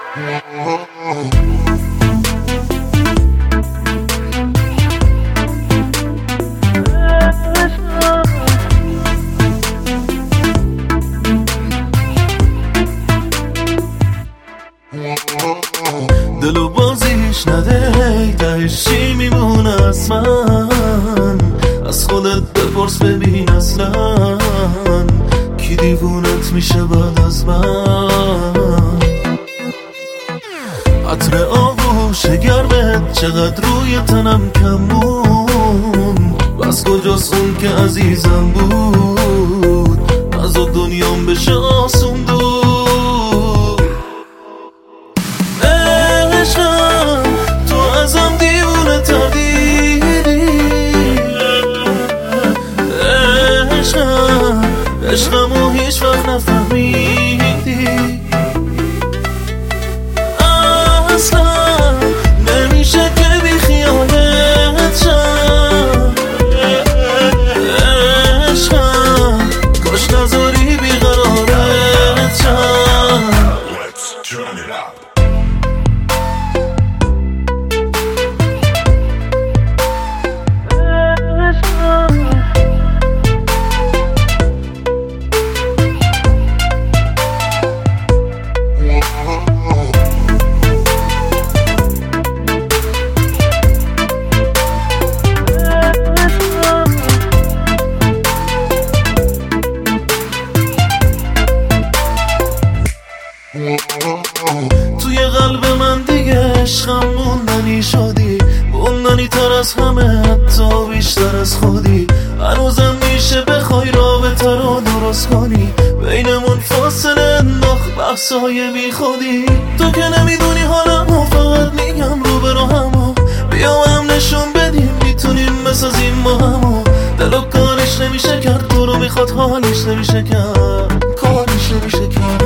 دلو بازیش نده تهش چی میمونه از من؟ از خودت بپرس ببین اصلا کی دیوونت میشه بعد از من؟ عطر آغوش گرمت چقدر روی تنم کمون، بس کجاست اون که عزیزم بود از دنیام بشه آسون دور. تو ازم دیوونه تر دیدی، عشقمو هیچ وقت نفهمیدی، اصلا نمیشه که بی خیالت شم. عشقم کاش نذاری بیقرارت شم. Let's turn it up. توی قلب من دیگه عشقم موندنی شدی، موندنی تر از همه حتی بیشتر از خودی. هنوزم میشه بخوای رابطه رو درست کنی، بینمون فاصله انداخت بحثای بی خودی. تو که نمیدونی حالمو، فقط میگم رو به راهمو، بیا هم نشون بدیم میتونیم بسازیم با همو. دلو کارش نمیشه کرد، تو رو میخواد حالش نمیشه کرد، کارش نمیشه کرد.